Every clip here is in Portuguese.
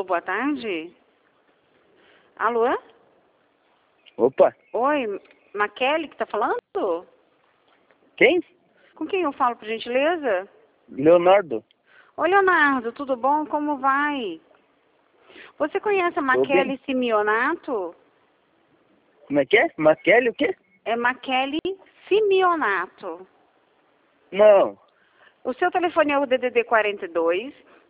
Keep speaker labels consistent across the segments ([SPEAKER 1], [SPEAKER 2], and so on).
[SPEAKER 1] boa tarde. Alô?
[SPEAKER 2] Opa,
[SPEAKER 1] Oi, Maquele que tá falando?
[SPEAKER 2] quem?
[SPEAKER 1] Com quem eu falo, por gentileza?
[SPEAKER 2] Leonardo.
[SPEAKER 1] Oi, Leonardo, tudo bom? Como vai? Você conhece a
[SPEAKER 2] Tô bem.
[SPEAKER 1] Maquele Simeonato?
[SPEAKER 2] Como é que é? Maquele o quê?
[SPEAKER 1] É Maquele Simeonato.
[SPEAKER 2] Não.
[SPEAKER 1] O seu telefone é o DDD 42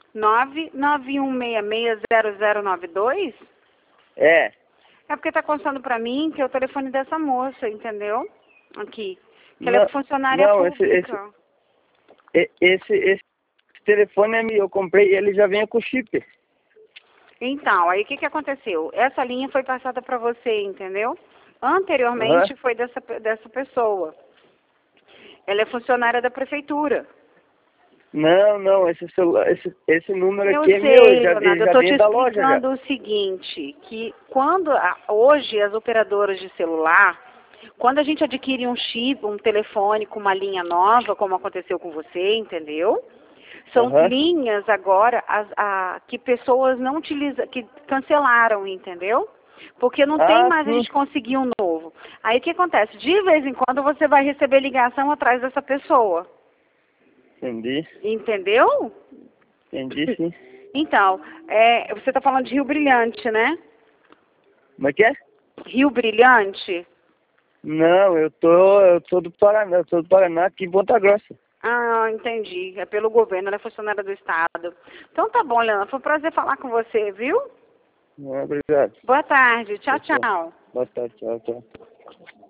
[SPEAKER 1] 991660092?
[SPEAKER 2] É.
[SPEAKER 1] É porque tá constando pra mim que é o telefone dessa moça, entendeu? Aqui. Que ela é
[SPEAKER 2] Não,
[SPEAKER 1] funcionária
[SPEAKER 2] não,
[SPEAKER 1] pública.
[SPEAKER 2] esse telefone é meu. Eu comprei e ele já vem com chip.
[SPEAKER 1] Então, aí o que aconteceu? Essa linha foi passada para você, entendeu?
[SPEAKER 2] Aham.
[SPEAKER 1] Anteriormente foi dessa pessoa. Ela é funcionária da prefeitura.
[SPEAKER 2] Não, esse celular, esse número
[SPEAKER 1] Eu
[SPEAKER 2] aqui é meu,
[SPEAKER 1] sei,
[SPEAKER 2] ele
[SPEAKER 1] Leonardo, eu
[SPEAKER 2] já
[SPEAKER 1] estou te
[SPEAKER 2] vem da loja já.
[SPEAKER 1] explicando o seguinte, que quando hoje as operadoras de celular, quando a gente adquire um chip, um telefone com uma linha nova, como aconteceu com você, entendeu? São
[SPEAKER 2] Aham.
[SPEAKER 1] linhas agora que pessoas não utilizam, que cancelaram, entendeu? Porque não tem
[SPEAKER 2] Ah,
[SPEAKER 1] mais a
[SPEAKER 2] sim.
[SPEAKER 1] gente conseguir um novo. Aí o que acontece? De vez em quando você vai receber ligação atrás dessa pessoa.
[SPEAKER 2] Entendi.
[SPEAKER 1] Entendeu?
[SPEAKER 2] Entendi, sim.
[SPEAKER 1] Então, você está falando de Rio Brilhante, né?
[SPEAKER 2] Como é que é?
[SPEAKER 1] Rio Brilhante?
[SPEAKER 2] Não, eu tô do Paraná, aqui em Ponta Grossa.
[SPEAKER 1] Ah, entendi. É pelo governo, ela é funcionária do Estado. Então tá bom, Leandro. Foi um prazer falar com você, viu?
[SPEAKER 2] Obrigado.
[SPEAKER 1] Boa tarde. Tchau,
[SPEAKER 2] Tchau, tchau.
[SPEAKER 1] tchau.
[SPEAKER 2] Boa tarde, tchau, tchau.